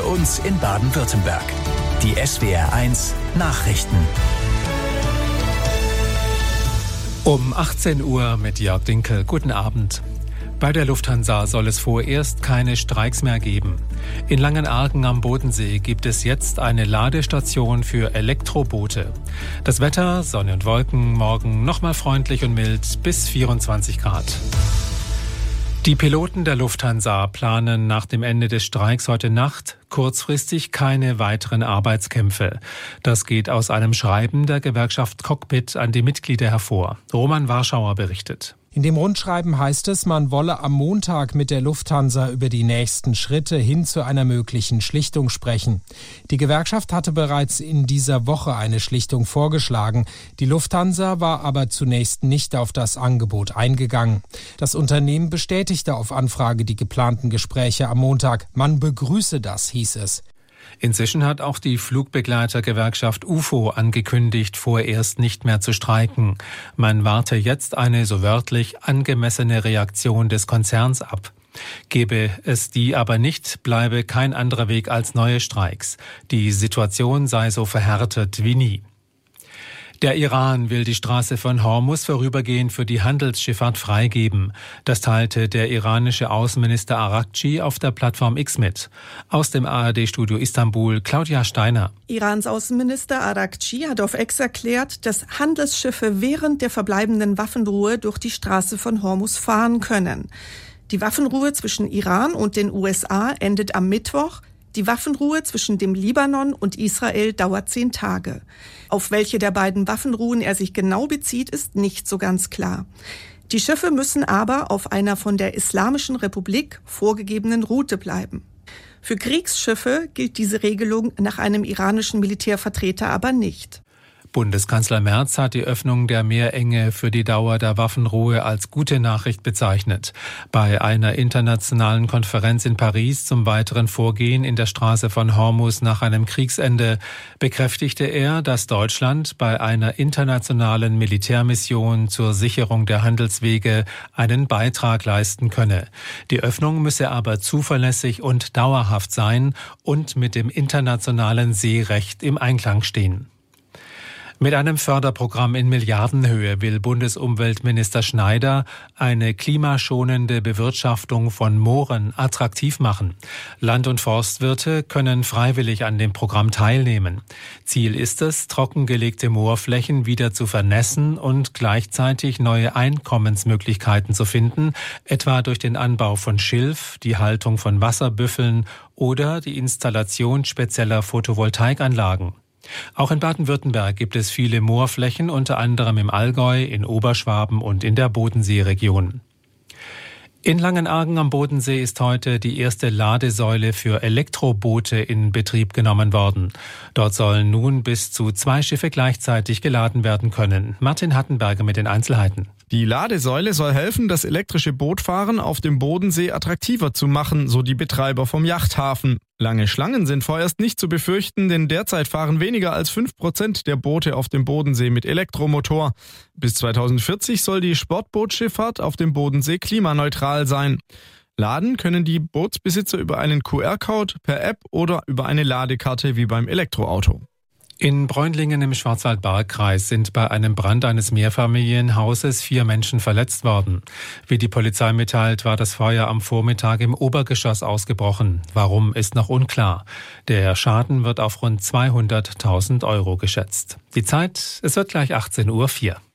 uns in Baden-Württemberg. Die SWR1 Nachrichten. Um 18 Uhr mit Jörg Dinkel. Guten Abend. Bei der Lufthansa soll es vorerst keine Streiks mehr geben. In Langenargen am Bodensee gibt es jetzt eine Ladestation für Elektroboote. Das Wetter, Sonne und Wolken, morgen nochmal freundlich und mild bis 24 Grad. Die Piloten der Lufthansa planen nach dem Ende des Streiks heute Nacht kurzfristig keine weiteren Arbeitskämpfe. Das geht aus einem Schreiben der Gewerkschaft Cockpit an die Mitglieder hervor. Roman Warschauer berichtet. In dem Rundschreiben heißt es, man wolle am Montag mit der Lufthansa über die nächsten Schritte hin zu einer möglichen Schlichtung sprechen. Die Gewerkschaft hatte bereits in dieser Woche eine Schlichtung vorgeschlagen. Die Lufthansa war aber zunächst nicht auf das Angebot eingegangen. Das Unternehmen bestätigte auf Anfrage die geplanten Gespräche am Montag. Man begrüße das, hieß es. Inzwischen hat auch die Flugbegleitergewerkschaft UFO angekündigt, vorerst nicht mehr zu streiken. Man warte jetzt eine, so wörtlich, angemessene Reaktion des Konzerns ab. Gäbe es die aber nicht, bleibe kein anderer Weg als neue Streiks. Die Situation sei so verhärtet wie nie. Der Iran will die Straße von Hormuz vorübergehend für die Handelsschifffahrt freigeben. Das teilte der iranische Außenminister Araghchi auf der Plattform X mit. Aus dem ARD-Studio Istanbul, Claudia Steiner. Irans Außenminister Araghchi hat auf X erklärt, dass Handelsschiffe während der verbleibenden Waffenruhe durch die Straße von Hormuz fahren können. Die Waffenruhe zwischen Iran und den USA endet am Mittwoch. Die Waffenruhe zwischen dem Libanon und Israel dauert 10 Tage. Auf welche der beiden Waffenruhen er sich genau bezieht, ist nicht so ganz klar. Die Schiffe müssen aber auf einer von der Islamischen Republik vorgegebenen Route bleiben. Für Kriegsschiffe gilt diese Regelung nach einem iranischen Militärvertreter aber nicht. Bundeskanzler Merz hat die Öffnung der Meerenge für die Dauer der Waffenruhe als gute Nachricht bezeichnet. Bei einer internationalen Konferenz in Paris zum weiteren Vorgehen in der Straße von Hormuz nach einem Kriegsende bekräftigte er, dass Deutschland bei einer internationalen Militärmission zur Sicherung der Handelswege einen Beitrag leisten könne. Die Öffnung müsse aber zuverlässig und dauerhaft sein und mit dem internationalen Seerecht im Einklang stehen. Mit einem Förderprogramm in Milliardenhöhe will Bundesumweltminister Schneider eine klimaschonende Bewirtschaftung von Mooren attraktiv machen. Land- und Forstwirte können freiwillig an dem Programm teilnehmen. Ziel ist es, trockengelegte Moorflächen wieder zu vernässen und gleichzeitig neue Einkommensmöglichkeiten zu finden, etwa durch den Anbau von Schilf, die Haltung von Wasserbüffeln oder die Installation spezieller Photovoltaikanlagen. Auch in Baden-Württemberg gibt es viele Moorflächen, unter anderem im Allgäu, in Oberschwaben und in der Bodenseeregion. In Langenargen am Bodensee ist heute die erste Ladesäule für Elektroboote in Betrieb genommen worden. Dort sollen nun bis zu 2 Schiffe gleichzeitig geladen werden können. Martin Hattenberger mit den Einzelheiten. Die Ladesäule soll helfen, das elektrische Bootfahren auf dem Bodensee attraktiver zu machen, so die Betreiber vom Yachthafen. Lange Schlangen sind vorerst nicht zu befürchten, denn derzeit fahren weniger als 5% der Boote auf dem Bodensee mit Elektromotor. Bis 2040 soll die Sportbootschifffahrt auf dem Bodensee klimaneutral sein. Laden können die Bootsbesitzer über einen QR-Code, per App oder über eine Ladekarte wie beim Elektroauto. In Bräunlingen im Schwarzwaldbergkreis sind bei einem Brand eines Mehrfamilienhauses 4 Menschen verletzt worden. Wie die Polizei mitteilt, war das Feuer am Vormittag im Obergeschoss ausgebrochen. Warum, ist noch unklar. Der Schaden wird auf rund 200.000 € geschätzt. Die Zeit, es wird gleich 18:04 Uhr.